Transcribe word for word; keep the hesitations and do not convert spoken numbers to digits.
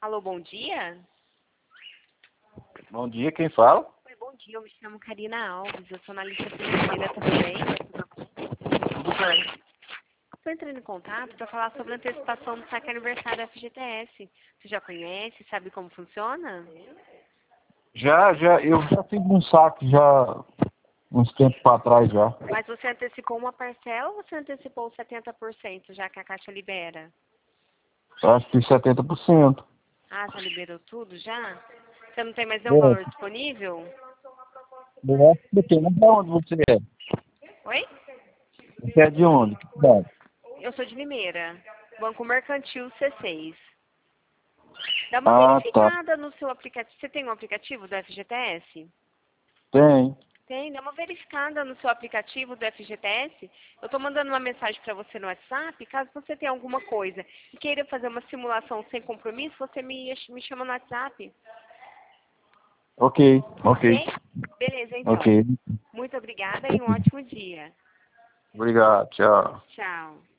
Alô, bom dia? Bom dia, quem fala? Oi, bom dia, eu me chamo Karina Alves, eu sou analista financeira, tudo bem? Tudo bem. Estou entrando em contato para falar sobre a antecipação do saque aniversário da F G T S. Você já conhece, sabe como funciona? Já, já, eu já fiz um saque já uns tempos para trás já. Mas você antecipou uma parcela ou você antecipou setenta por cento, já que a Caixa libera? Acho que setenta por cento. Ah, já liberou tudo já? Você não tem mais nenhum É, valor disponível? eu acho que tem. Mas de onde você é? Oi? Você é de onde? Que cidade? Eu sou de Limeira, Banco Mercantil C seis. Dá uma Ah, tá. verificada no seu aplicativo. Você tem um aplicativo do F G T S? Tem. Tem, dá uma verificada no seu aplicativo do F G T S. Eu estou mandando uma mensagem para você no WhatsApp. Caso você tenha alguma coisa e queira fazer uma simulação sem compromisso, você me, me chama no WhatsApp. Ok, ok, Ok? Beleza, então. ok. Muito obrigada e um ótimo dia. Obrigado, tchau. Tchau.